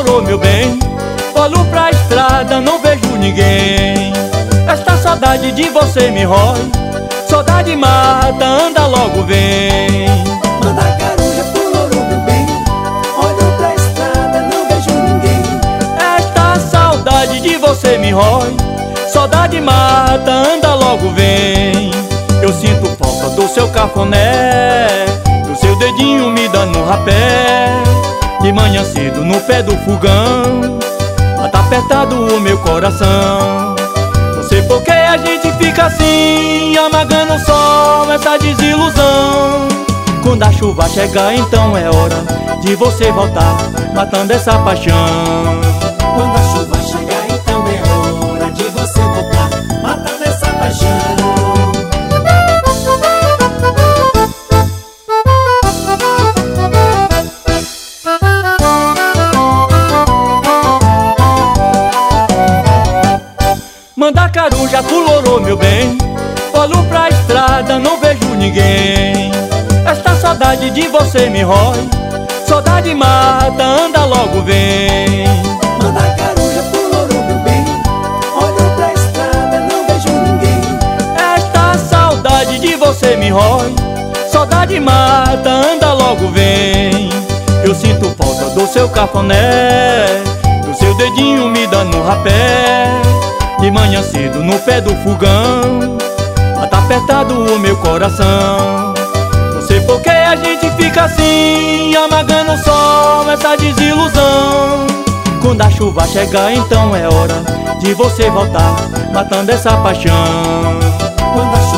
colorou, meu bem. Olho pra estrada, não vejo ninguém. Esta saudade de você me rói. Saudade mata, anda logo, vem. Mandacaru já colorou, meu bem. Olho pra estrada, não vejo ninguém. Esta saudade de você me rói. Saudade mata, anda logo, vem. Eu sinto falta do seu cafuné, do seu dedinho me dando rapé. De manhã cedo no pé do fogão, bata apertado o meu coração. Não sei por que a gente fica assim, amagando o sol, essa desilusão. Quando a chuva chegar, então é hora de você voltar, matando essa paixão. Quando a chuva chegar, então é hora de você voltar, matando essa paixão. Mandacaru já colorou, meu bem. Olho pra estrada, não vejo ninguém. Esta saudade de você me rói. Saudade mata, anda logo, vem. Mandacaru já colorou, meu bem. Olho pra estrada, não vejo ninguém. Esta saudade de você me rói. Saudade mata, anda logo, vem. Eu sinto falta do seu cafuné, do seu dedinho me dando rapé. De manhã cedo no pé do fogão, bata apertado o meu coração. Não sei por que a gente fica assim, amagando o sol, essa desilusão. Quando a chuva chegar, então é hora de você voltar, matando essa paixão. Quando a